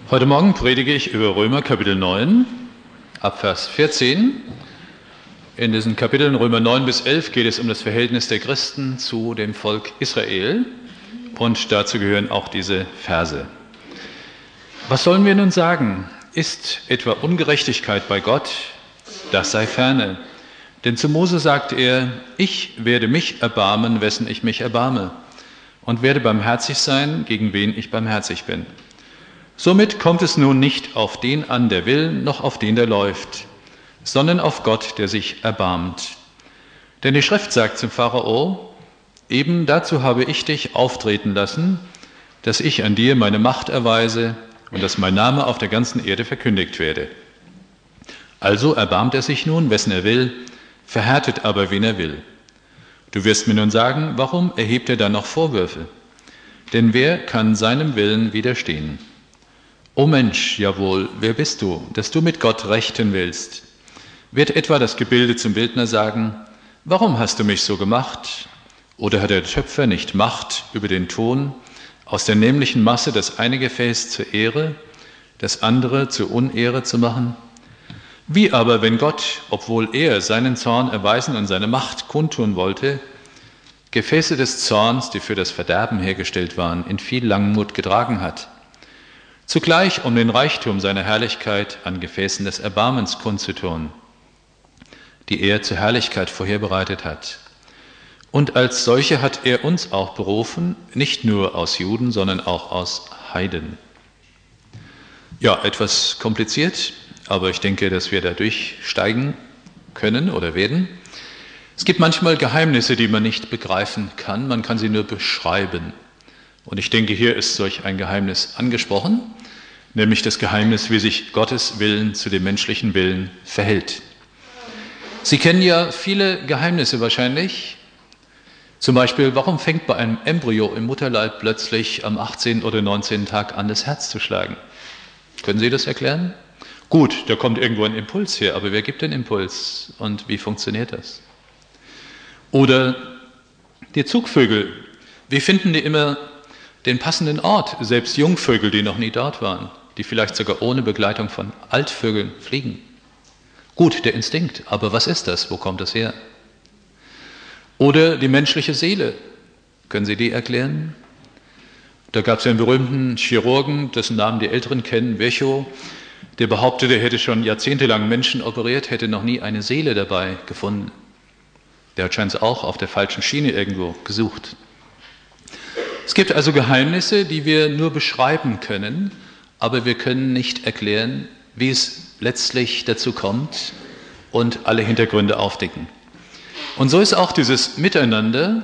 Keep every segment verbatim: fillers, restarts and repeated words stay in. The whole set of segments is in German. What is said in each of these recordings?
Heute Morgen predige ich über Römer Kapitel neun, ab Vers vierzehn. In diesen Kapiteln Römer neun bis elf geht es um das Verhältnis der Christen zu dem Volk Israel und dazu gehören auch diese Verse. Was sollen wir nun sagen? Ist etwa Ungerechtigkeit bei Gott? Das sei ferne. Denn zu Mose sagt er, ich werde mich erbarmen, wessen ich mich erbarme, und werde barmherzig sein, gegen wen ich barmherzig bin. Somit kommt es nun nicht auf den an, der will, noch auf den, der läuft, sondern auf Gott, der sich erbarmt. Denn die Schrift sagt zum Pharao, eben dazu habe ich dich auftreten lassen, dass ich an dir meine Macht erweise und dass mein Name auf der ganzen Erde verkündigt werde. Also erbarmt er sich nun, wessen er will, verhärtet aber, wen er will. Du wirst mir nun sagen, warum erhebt er dann noch Vorwürfe? Denn wer kann seinem Willen widerstehen? O Mensch, jawohl, wer bist du, dass du mit Gott rechten willst? Wird etwa das Gebilde zum Bildner sagen, warum hast du mich so gemacht? Oder hat der Töpfer nicht Macht über den Ton, aus der nämlichen Masse das eine Gefäß zur Ehre, das andere zur Unehre zu machen? Wie aber, wenn Gott, obwohl er seinen Zorn erweisen und seine Macht kundtun wollte, Gefäße des Zorns, die für das Verderben hergestellt waren, in viel Langmut getragen hat, zugleich um den Reichtum seiner Herrlichkeit an Gefäßen des Erbarmens kundzutun, die er zur Herrlichkeit vorherbereitet hat. Und als solche hat er uns auch berufen, nicht nur aus Juden, sondern auch aus Heiden. Ja, etwas kompliziert, aber ich denke, dass wir da durchsteigen können oder werden. Es gibt manchmal Geheimnisse, die man nicht begreifen kann, man kann sie nur beschreiben. Und ich denke, hier ist solch ein Geheimnis angesprochen, nämlich das Geheimnis, wie sich Gottes Willen zu dem menschlichen Willen verhält. Sie kennen ja viele Geheimnisse wahrscheinlich. Zum Beispiel, warum fängt bei einem Embryo im Mutterleib plötzlich am achtzehnten oder neunzehnten Tag an, das Herz zu schlagen? Können Sie das erklären? Gut, da kommt irgendwo ein Impuls her, aber wer gibt den Impuls und wie funktioniert das? Oder die Zugvögel, wie finden die immer den passenden Ort, selbst Jungvögel, die noch nie dort waren, die vielleicht sogar ohne Begleitung von Altvögeln fliegen? Gut, der Instinkt, aber was ist das? Wo kommt das her? Oder die menschliche Seele, können Sie die erklären? Da gab es einen berühmten Chirurgen, dessen Namen die Älteren kennen, Virchow, der behauptete, er hätte schon jahrzehntelang Menschen operiert, hätte noch nie eine Seele dabei gefunden. Der hat scheinbar auch auf der falschen Schiene irgendwo gesucht. Es gibt also Geheimnisse, die wir nur beschreiben können, aber wir können nicht erklären, wie es letztlich dazu kommt und alle Hintergründe aufdecken. Und so ist auch dieses Miteinander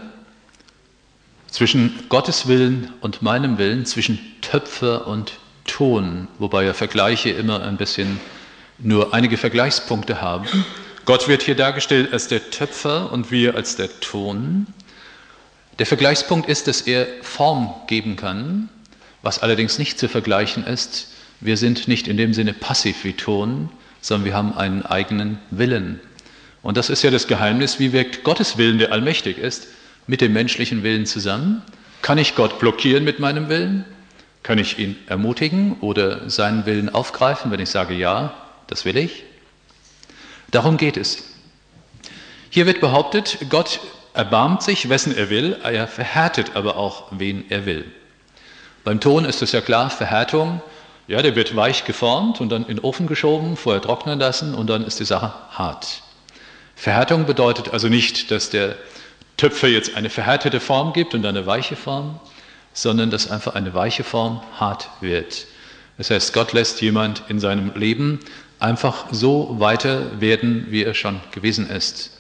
zwischen Gottes Willen und meinem Willen, zwischen Töpfer und Ton, wobei ja Vergleiche immer ein bisschen nur einige Vergleichspunkte haben. Gott wird hier dargestellt als der Töpfer und wir als der Ton. Der Vergleichspunkt ist, dass er Form geben kann, was allerdings nicht zu vergleichen ist. Wir sind nicht in dem Sinne passiv wie Ton, sondern wir haben einen eigenen Willen. Und das ist ja das Geheimnis, wie wirkt Gottes Willen, der allmächtig ist, mit dem menschlichen Willen zusammen? Kann ich Gott blockieren mit meinem Willen? Kann ich ihn ermutigen oder seinen Willen aufgreifen, wenn ich sage, ja, das will ich? Darum geht es. Hier wird behauptet, Gott erbarmt sich, wessen er will, er verhärtet aber auch, wen er will. Beim Ton ist es ja klar, Verhärtung, ja, der wird weich geformt und dann in den Ofen geschoben, vorher trocknen lassen und dann ist die Sache hart. Verhärtung bedeutet also nicht, dass der Töpfer jetzt eine verhärtete Form gibt und eine weiche Form, sondern dass einfach eine weiche Form hart wird. Das heißt, Gott lässt jemand in seinem Leben einfach so weiter werden, wie er schon gewesen ist.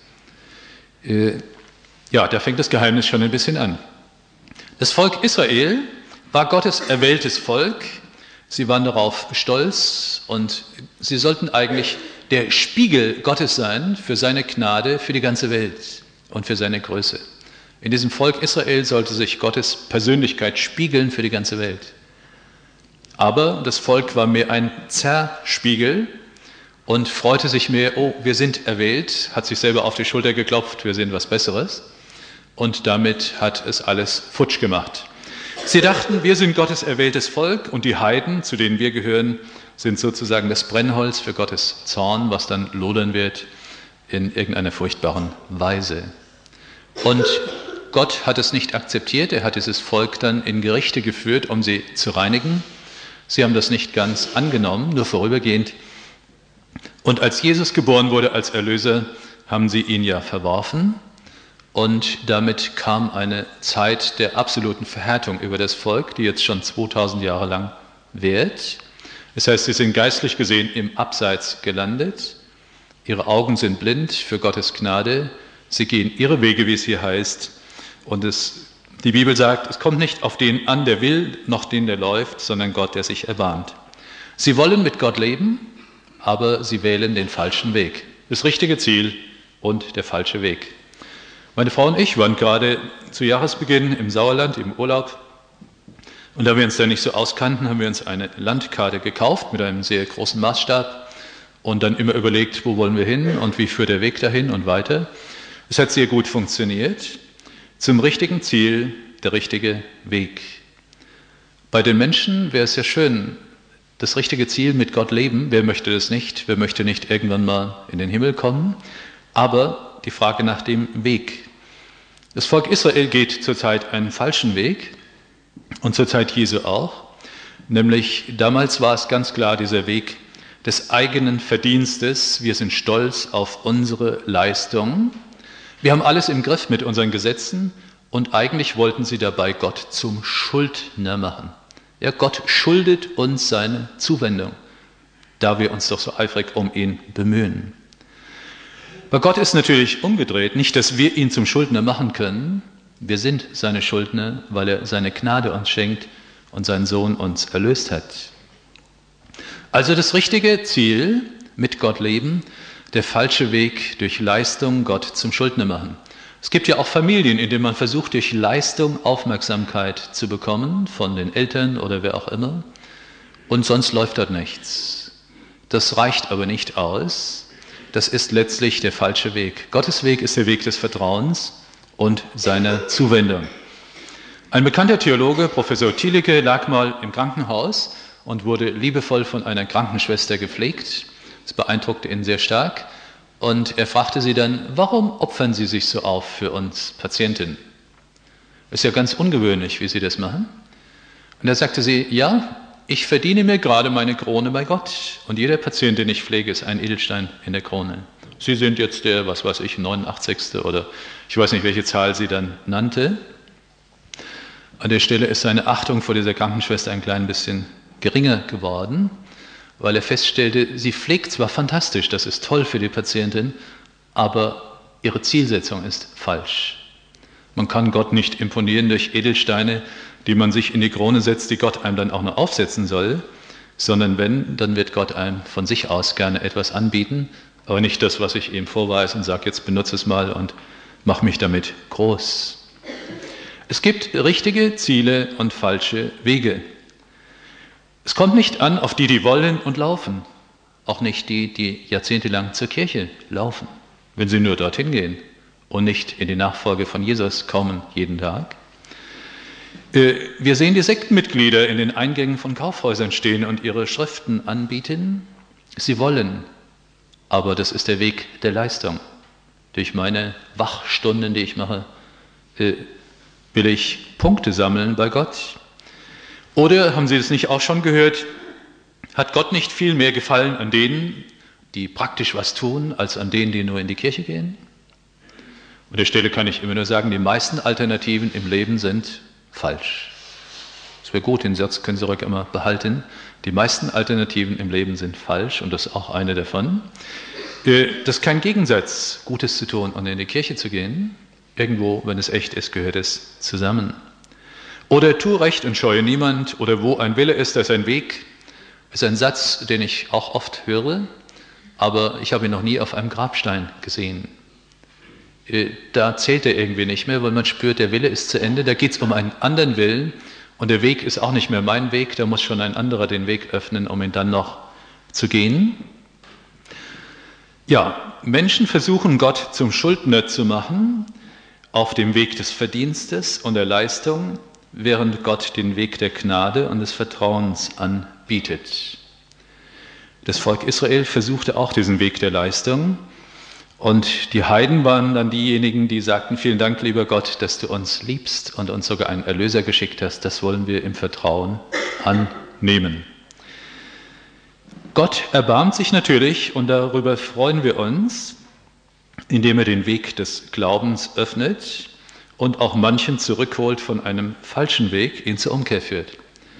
Ja, da fängt das Geheimnis schon ein bisschen an. Das Volk Israel war Gottes erwähltes Volk. Sie waren darauf stolz und sie sollten eigentlich der Spiegel Gottes sein für seine Gnade, für die ganze Welt und für seine Größe. In diesem Volk Israel sollte sich Gottes Persönlichkeit spiegeln für die ganze Welt. Aber das Volk war mehr ein Zerspiegel und freute sich mehr, oh, wir sind erwählt, hat sich selber auf die Schulter geklopft, wir sind was Besseres. Und damit hat es alles futsch gemacht. Sie dachten, wir sind Gottes erwähltes Volk und die Heiden, zu denen wir gehören, sind sozusagen das Brennholz für Gottes Zorn, was dann lodern wird in irgendeiner furchtbaren Weise. Und Gott hat es nicht akzeptiert, er hat dieses Volk dann in Gerichte geführt, um sie zu reinigen. Sie haben das nicht ganz angenommen, nur vorübergehend. Und als Jesus geboren wurde als Erlöser, haben sie ihn ja verworfen. Und damit kam eine Zeit der absoluten Verhärtung über das Volk, die jetzt schon zweitausend Jahre lang währt. Das heißt, sie sind geistlich gesehen im Abseits gelandet. Ihre Augen sind blind für Gottes Gnade. Sie gehen ihre Wege, wie es hier heißt. Und es, die Bibel sagt, es kommt nicht auf den an, der will, noch den, der läuft, sondern Gott, der sich erbarmt. Sie wollen mit Gott leben, aber sie wählen den falschen Weg. Das richtige Ziel und der falsche Weg. Meine Frau und ich waren gerade zu Jahresbeginn im Sauerland im Urlaub. Und da wir uns da nicht so auskannten, haben wir uns eine Landkarte gekauft mit einem sehr großen Maßstab und dann immer überlegt, wo wollen wir hin und wie führt der Weg dahin und weiter. Es hat sehr gut funktioniert. Zum richtigen Ziel, der richtige Weg. Bei den Menschen wäre es ja schön, das richtige Ziel mit Gott leben. Wer möchte das nicht? Wer möchte nicht irgendwann mal in den Himmel kommen? Aber die Frage nach dem Weg. Das Volk Israel geht zurzeit einen falschen Weg und zur Zeit Jesu auch. Nämlich damals war es ganz klar dieser Weg des eigenen Verdienstes. Wir sind stolz auf unsere Leistung. Wir haben alles im Griff mit unseren Gesetzen und eigentlich wollten sie dabei Gott zum Schuldner machen. Ja, Gott schuldet uns seine Zuwendung, da wir uns doch so eifrig um ihn bemühen. Bei Gott ist natürlich umgedreht, nicht, dass wir ihn zum Schuldner machen können. Wir sind seine Schuldner, weil er seine Gnade uns schenkt und seinen Sohn uns erlöst hat. Also das richtige Ziel, mit Gott leben, der falsche Weg durch Leistung Gott zum Schuldner machen. Es gibt ja auch Familien, in denen man versucht, durch Leistung Aufmerksamkeit zu bekommen, von den Eltern oder wer auch immer, und sonst läuft dort nichts. Das reicht aber nicht aus. Das ist letztlich der falsche Weg. Gottes Weg ist der Weg des Vertrauens und seiner Zuwendung. Ein bekannter Theologe, Professor Thielicke, lag mal im Krankenhaus und wurde liebevoll von einer Krankenschwester gepflegt. Das beeindruckte ihn sehr stark. Und er fragte sie dann, warum opfern Sie sich so auf für uns Patienten? Ist ja ganz ungewöhnlich, wie Sie das machen. Und da sagte sie, ja, ich verdiene mir gerade meine Krone bei Gott. Und jeder Patient, den ich pflege, ist ein Edelstein in der Krone. Sie sind jetzt der, was weiß ich, neunundachtzigste oder ich weiß nicht, welche Zahl sie dann nannte. An der Stelle ist seine Achtung vor dieser Krankenschwester ein klein bisschen geringer geworden, weil er feststellte, sie pflegt zwar fantastisch, das ist toll für die Patientin, aber ihre Zielsetzung ist falsch. Man kann Gott nicht imponieren durch Edelsteine, die man sich in die Krone setzt, die Gott einem dann auch noch aufsetzen soll, sondern wenn, dann wird Gott einem von sich aus gerne etwas anbieten, aber nicht das, was ich ihm vorweise und sage, jetzt benutze es mal und mach mich damit groß. Es gibt richtige Ziele und falsche Wege. Es kommt nicht an auf die, die wollen und laufen, auch nicht die, die jahrzehntelang zur Kirche laufen, wenn sie nur dorthin gehen und nicht in die Nachfolge von Jesus kommen jeden Tag. Wir sehen die Sektenmitglieder in den Eingängen von Kaufhäusern stehen und ihre Schriften anbieten. Sie wollen, aber das ist der Weg der Leistung. Durch meine Wachstunden, die ich mache, will ich Punkte sammeln bei Gott. Oder, haben Sie das nicht auch schon gehört, hat Gott nicht viel mehr Gefallen an denen, die praktisch was tun, als an denen, die nur in die Kirche gehen? An der Stelle kann ich immer nur sagen, die meisten Alternativen im Leben sind falsch. Es wäre gut, den Satz können Sie ruhig immer behalten. Die meisten Alternativen im Leben sind falsch und das ist auch eine davon. Das ist kein Gegensatz, Gutes zu tun und in die Kirche zu gehen. Irgendwo, wenn es echt ist, gehört es zusammen. Oder tu Recht und scheue niemand, oder wo ein Wille ist, da ist ein Weg, ist ein Satz, den ich auch oft höre, aber ich habe ihn noch nie auf einem Grabstein gesehen. Da zählt er irgendwie nicht mehr, weil man spürt, der Wille ist zu Ende, da geht es um einen anderen Willen und der Weg ist auch nicht mehr mein Weg, da muss schon ein anderer den Weg öffnen, um ihn dann noch zu gehen. Ja, Menschen versuchen Gott zum Schuldner zu machen, auf dem Weg des Verdienstes und der Leistung, während Gott den Weg der Gnade und des Vertrauens anbietet. Das Volk Israel versuchte auch diesen Weg der Leistung. Und die Heiden waren dann diejenigen, die sagten, vielen Dank, lieber Gott, dass du uns liebst und uns sogar einen Erlöser geschickt hast. Das wollen wir im Vertrauen annehmen. Gott erbarmt sich natürlich, und darüber freuen wir uns, indem er den Weg des Glaubens öffnet und auch manchen zurückholt von einem falschen Weg, ihn zur Umkehr führt.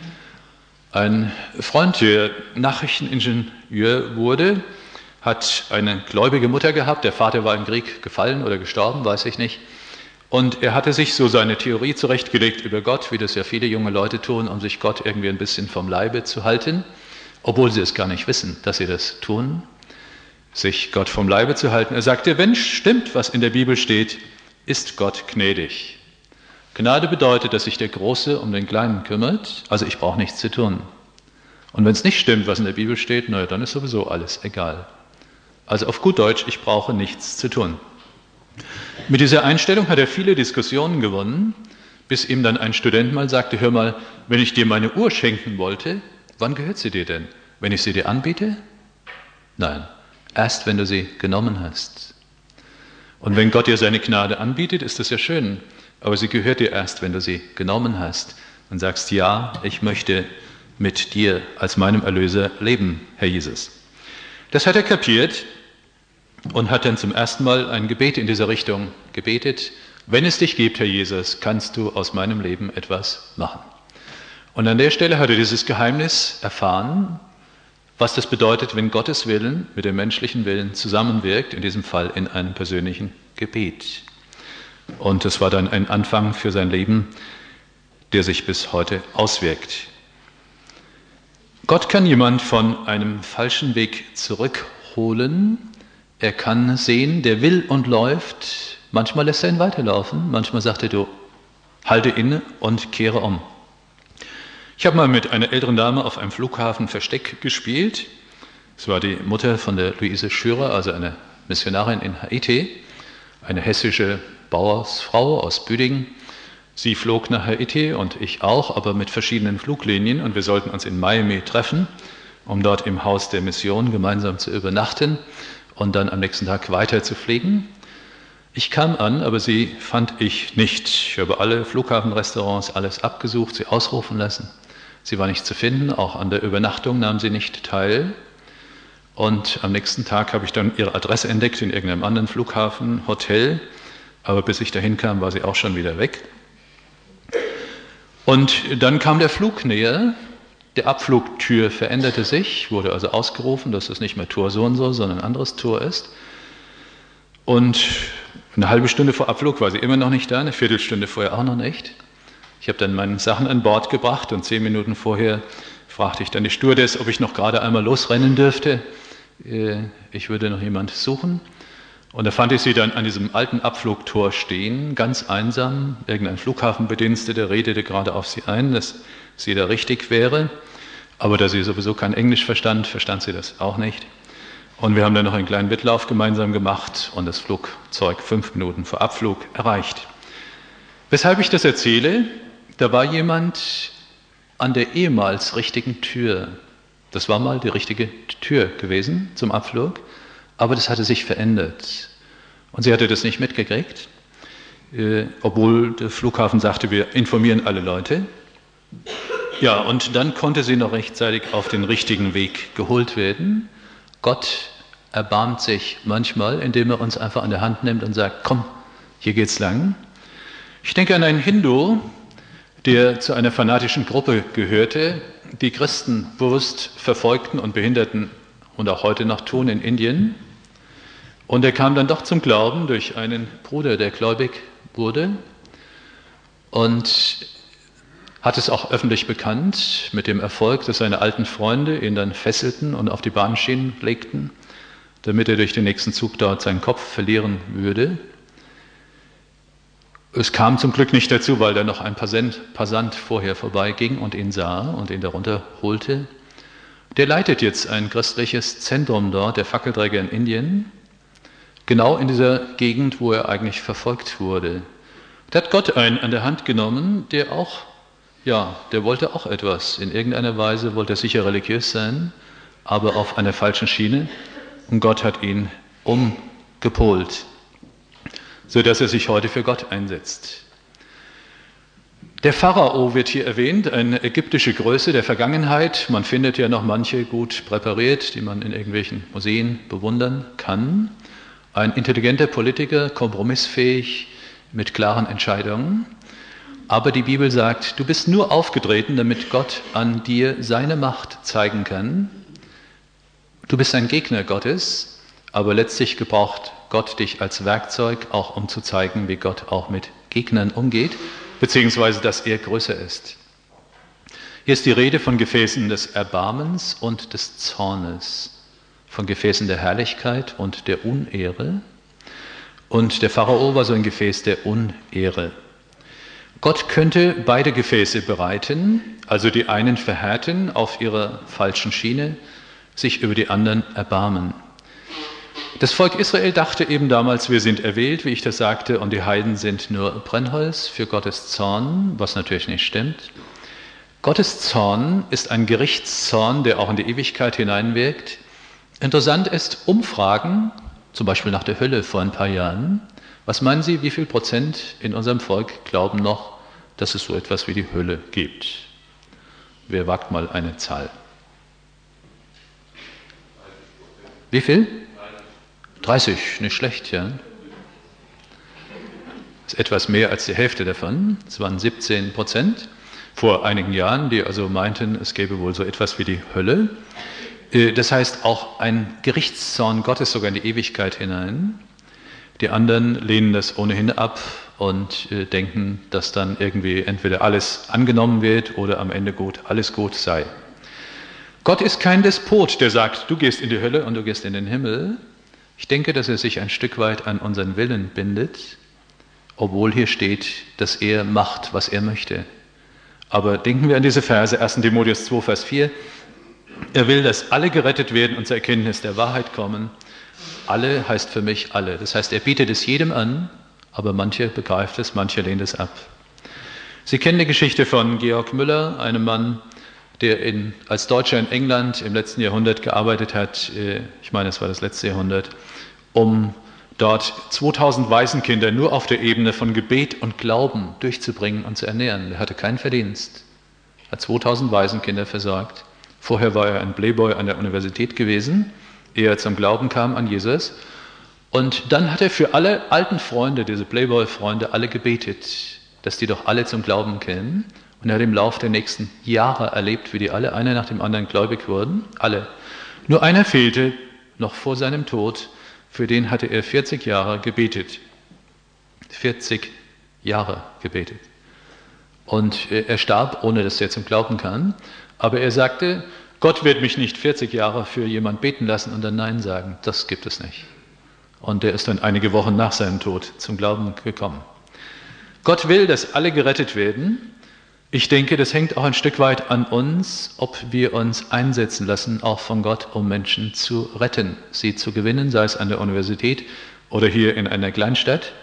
Ein Freund, der Nachrichteningenieur wurde, hat eine gläubige Mutter gehabt. Der Vater war im Krieg gefallen oder gestorben, weiß ich nicht. Und er hatte sich so seine Theorie zurechtgelegt über Gott, wie das ja viele junge Leute tun, um sich Gott irgendwie ein bisschen vom Leibe zu halten, obwohl sie es gar nicht wissen, dass sie das tun, sich Gott vom Leibe zu halten. Er sagte, wenn stimmt, was in der Bibel steht, ist Gott gnädig. Gnade bedeutet, dass sich der Große um den Kleinen kümmert, also ich brauche nichts zu tun. Und wenn es nicht stimmt, was in der Bibel steht, naja, dann ist sowieso alles egal. Also auf gut Deutsch, ich brauche nichts zu tun. Mit dieser Einstellung hat er viele Diskussionen gewonnen, bis ihm dann ein Student mal sagte, hör mal, wenn ich dir meine Uhr schenken wollte, wann gehört sie dir denn? Wenn ich sie dir anbiete? Nein, erst wenn du sie genommen hast. Und wenn Gott dir seine Gnade anbietet, ist das ja schön, aber sie gehört dir erst, wenn du sie genommen hast und sagst, ja, ich möchte mit dir als meinem Erlöser leben, Herr Jesus. Das hat er kapiert und hat dann zum ersten Mal ein Gebet in dieser Richtung gebetet. Wenn es dich gibt, Herr Jesus, kannst du aus meinem Leben etwas machen. Und an der Stelle hat er dieses Geheimnis erfahren, was das bedeutet, wenn Gottes Willen mit dem menschlichen Willen zusammenwirkt, in diesem Fall in einem persönlichen Gebet. Und das war dann ein Anfang für sein Leben, der sich bis heute auswirkt. Gott kann jemand von einem falschen Weg zurückholen. Er kann sehen, der will und läuft. Manchmal lässt er ihn weiterlaufen. Manchmal sagt er, du, halte inne und kehre um. Ich habe mal mit einer älteren Dame auf einem Flughafen Versteck gespielt. Es war die Mutter von der Luise Schürer, also eine Missionarin in Haiti, eine hessische Bauersfrau aus Büdingen. Sie flog nach Haiti und ich auch, aber mit verschiedenen Fluglinien, und wir sollten uns in Miami treffen, um dort im Haus der Mission gemeinsam zu übernachten und dann am nächsten Tag weiter zu fliegen. Ich kam an, aber sie fand ich nicht. Ich habe alle Flughafenrestaurants, alles abgesucht, sie ausrufen lassen. Sie war nicht zu finden, auch an der Übernachtung nahm sie nicht teil. Und am nächsten Tag habe ich dann ihre Adresse entdeckt in irgendeinem anderen Flughafen, Hotel, aber bis ich dahin kam, war sie auch schon wieder weg. Und dann kam der Flug näher, die Abflugtür veränderte sich, wurde also ausgerufen, dass es nicht mehr Tor so und so, sondern ein anderes Tor ist. Und eine halbe Stunde vor Abflug war sie immer noch nicht da, eine Viertelstunde vorher auch noch nicht. Ich habe dann meine Sachen an Bord gebracht und zehn Minuten vorher fragte ich dann die Stewardess, ob ich noch gerade einmal losrennen dürfte. Ich würde noch jemand suchen. Und da fand ich sie dann an diesem alten Abflugtor stehen, ganz einsam. Irgendein Flughafenbediensteter redete gerade auf sie ein, dass sie da richtig wäre. Aber da sie sowieso kein Englisch verstand, verstand sie das auch nicht. Und wir haben dann noch einen kleinen Wettlauf gemeinsam gemacht und das Flugzeug fünf Minuten vor Abflug erreicht. Weshalb ich das erzähle, da war jemand an der ehemals richtigen Tür. Das war mal die richtige Tür gewesen zum Abflug. Aber das hatte sich verändert. Und sie hatte das nicht mitgekriegt, äh, obwohl der Flughafen sagte, wir informieren alle Leute. Ja, und dann konnte sie noch rechtzeitig auf den richtigen Weg geholt werden. Gott erbarmt sich manchmal, indem er uns einfach an der Hand nimmt und sagt, komm, hier geht's lang. Ich denke an einen Hindu, der zu einer fanatischen Gruppe gehörte, die Christen bewusst verfolgten und behinderten und auch heute noch tun in Indien. Und er kam dann doch zum Glauben durch einen Bruder, der gläubig wurde, und hat es auch öffentlich bekannt, mit dem Erfolg, dass seine alten Freunde ihn dann fesselten und auf die Bahnschienen legten, damit er durch den nächsten Zug dort seinen Kopf verlieren würde. Es kam zum Glück nicht dazu, weil da noch ein Passant vorher vorbeiging und ihn sah und ihn darunter holte. Der leitet jetzt ein christliches Zentrum dort, der Fackelträger in Indien, genau in dieser Gegend, wo er eigentlich verfolgt wurde. Da hat Gott einen an der Hand genommen, der auch ja, der wollte auch etwas. In irgendeiner Weise wollte er sicher religiös sein, aber auf einer falschen Schiene. Und Gott hat ihn umgepolt, sodass er sich heute für Gott einsetzt. Der Pharao wird hier erwähnt, eine ägyptische Größe der Vergangenheit. Man findet ja noch manche gut präpariert, die man in irgendwelchen Museen bewundern kann. Ein intelligenter Politiker, kompromissfähig, mit klaren Entscheidungen. Aber die Bibel sagt, du bist nur aufgetreten, damit Gott an dir seine Macht zeigen kann. Du bist ein Gegner Gottes, aber letztlich gebraucht Gott dich als Werkzeug, auch um zu zeigen, wie Gott auch mit Gegnern umgeht, beziehungsweise dass er größer ist. Hier ist die Rede von Gefäßen des Erbarmens und des Zornes, von Gefäßen der Herrlichkeit und der Unehre. Und der Pharao war so ein Gefäß der Unehre. Gott könnte beide Gefäße bereiten, also die einen verhärten auf ihrer falschen Schiene, sich über die anderen erbarmen. Das Volk Israel dachte eben damals, wir sind erwählt, wie ich das sagte, und die Heiden sind nur Brennholz für Gottes Zorn, was natürlich nicht stimmt. Gottes Zorn ist ein Gerichtszorn, der auch in die Ewigkeit hineinwirkt. Interessant ist, Umfragen, zum Beispiel nach der Hölle vor ein paar Jahren. Was meinen Sie, wie viel Prozent in unserem Volk glauben noch, dass es so etwas wie die Hölle gibt? Wer wagt mal eine Zahl? Wie viel? dreißig, nicht schlecht, ja. Das ist etwas mehr als die Hälfte davon. Es waren siebzehn Prozent vor einigen Jahren, die also meinten, es gäbe wohl so etwas wie die Hölle. Das heißt auch ein Gerichtszorn Gottes sogar in die Ewigkeit hinein. Die anderen lehnen das ohnehin ab und denken, dass dann irgendwie entweder alles angenommen wird oder am Ende gut, alles gut sei. Gott ist kein Despot, der sagt, du gehst in die Hölle und du gehst in den Himmel. Ich denke, dass er sich ein Stück weit an unseren Willen bindet, obwohl hier steht, dass er macht, was er möchte. Aber denken wir an diese Verse, erster Timotheus zwei, Vers vier. Er will, dass alle gerettet werden und zur Erkenntnis der Wahrheit kommen. Alle heißt für mich alle. Das heißt, er bietet es jedem an, aber manche begreift es, manche lehnt es ab. Sie kennen die Geschichte von Georg Müller, einem Mann, der in, als Deutscher in England im letzten Jahrhundert gearbeitet hat, ich meine, es war das letzte Jahrhundert, um dort zweitausend Waisenkinder nur auf der Ebene von Gebet und Glauben durchzubringen und zu ernähren. Er hatte keinen Verdienst, hat zweitausend Waisenkinder versorgt. Vorher war er ein Playboy an der Universität gewesen, ehe er zum Glauben kam an Jesus. Und dann hat er für alle alten Freunde, diese Playboy-Freunde, alle gebetet, dass die doch alle zum Glauben kämen. Und er hat im Laufe der nächsten Jahre erlebt, wie die alle, einer nach dem anderen gläubig wurden. Alle. Nur einer fehlte noch vor seinem Tod. Für den hatte er vierzig Jahre gebetet. vierzig Jahre gebetet. Und er starb, ohne dass er zum Glauben kam. Aber er sagte, Gott wird mich nicht vierzig Jahre für jemand beten lassen und dann Nein sagen. Das gibt es nicht. Und er ist dann einige Wochen nach seinem Tod zum Glauben gekommen. Gott will, dass alle gerettet werden. Ich denke, das hängt auch ein Stück weit an uns, ob wir uns einsetzen lassen, auch von Gott, um Menschen zu retten, sie zu gewinnen, sei es an der Universität oder hier in einer Kleinstadt.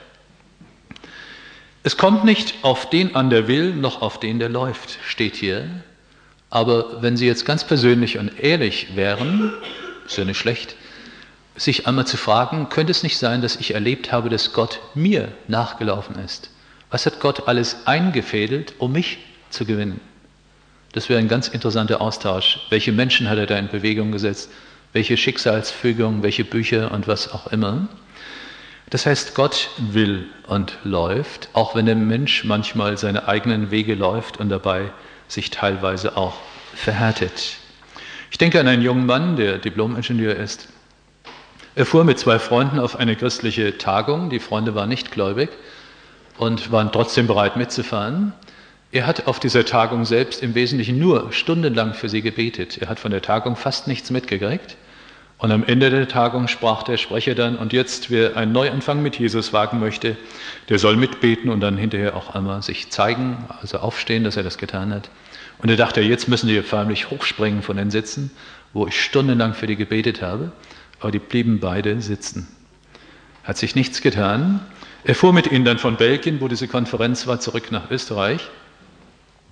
Es kommt nicht auf den an, der will, noch auf den, der läuft, steht hier. Aber wenn Sie jetzt ganz persönlich und ehrlich wären, ist ja nicht schlecht, sich einmal zu fragen, könnte es nicht sein, dass ich erlebt habe, dass Gott mir nachgelaufen ist? Was hat Gott alles eingefädelt, um mich zu gewinnen? Das wäre ein ganz interessanter Austausch. Welche Menschen hat er da in Bewegung gesetzt? Welche Schicksalsfügungen, welche Bücher und was auch immer? Das heißt, Gott will und läuft, auch wenn der Mensch manchmal seine eigenen Wege läuft und dabei sich teilweise auch verhärtet. Ich denke an einen jungen Mann, der Diplom-Ingenieur ist. Er fuhr mit zwei Freunden auf eine christliche Tagung. Die Freunde waren nicht gläubig und waren trotzdem bereit mitzufahren. Er hat auf dieser Tagung selbst im Wesentlichen nur stundenlang für sie gebetet. Er hat von der Tagung fast nichts mitgekriegt. Und am Ende der Tagung sprach der Sprecher dann, und jetzt, wer einen Neuanfang mit Jesus wagen möchte, der soll mitbeten und dann hinterher auch einmal sich zeigen, also aufstehen, dass er das getan hat. Und er dachte, jetzt müssen die förmlich hochspringen von den Sitzen, wo ich stundenlang für die gebetet habe. Aber die blieben beide sitzen. Hat sich nichts getan. Er fuhr mit ihnen dann von Belgien, wo diese Konferenz war, zurück nach Österreich.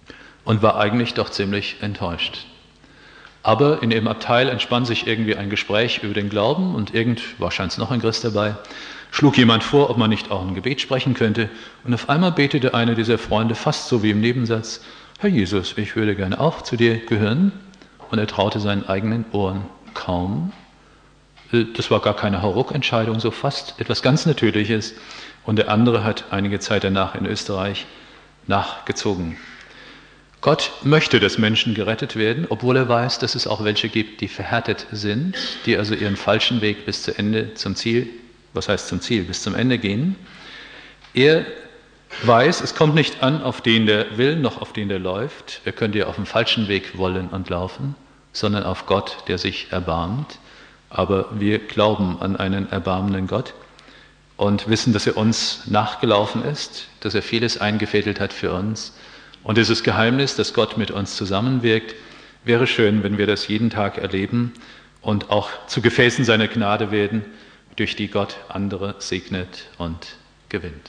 und war eigentlich doch ziemlich enttäuscht. Aber in ihrem Abteil entspann sich irgendwie ein Gespräch über den Glauben und irgend, wahrscheinlich noch ein Christ dabei, schlug jemand vor, ob man nicht auch ein Gebet sprechen könnte. Und auf einmal betete einer dieser Freunde fast so wie im Nebensatz: Herr Jesus, ich würde gerne auch zu dir gehören. Und er traute seinen eigenen Ohren kaum. Das war gar keine Hauruck-Entscheidung, so fast etwas ganz Natürliches. Und der andere hat einige Zeit danach in Österreich nachgezogen. Gott möchte, dass Menschen gerettet werden, obwohl er weiß, dass es auch welche gibt, die verhärtet sind, die also ihren falschen Weg bis zu Ende, zum Ziel, was heißt zum Ziel, bis zum Ende gehen. Er weiß, es kommt nicht an auf den, der will, noch auf den, der läuft. Er könnte ja auf dem falschen Weg wollen und laufen, sondern auf Gott, der sich erbarmt. Aber wir glauben an einen erbarmenden Gott und wissen, dass er uns nachgelaufen ist, dass er vieles eingefädelt hat für uns. Und dieses Geheimnis, dass Gott mit uns zusammenwirkt, wäre schön, wenn wir das jeden Tag erleben und auch zu Gefäßen seiner Gnade werden, durch die Gott andere segnet und gewinnt.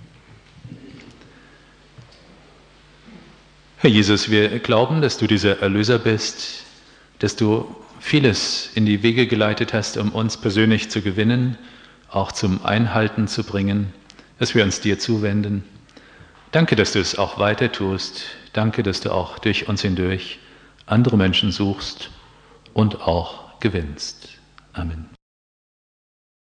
Herr Jesus, wir glauben, dass du dieser Erlöser bist, dass du vieles in die Wege geleitet hast, um uns persönlich zu gewinnen, auch zum Einhalten zu bringen, dass wir uns dir zuwenden. Danke, dass du es auch weiter tust. Danke, dass du auch durch uns hindurch andere Menschen suchst und auch gewinnst. Amen.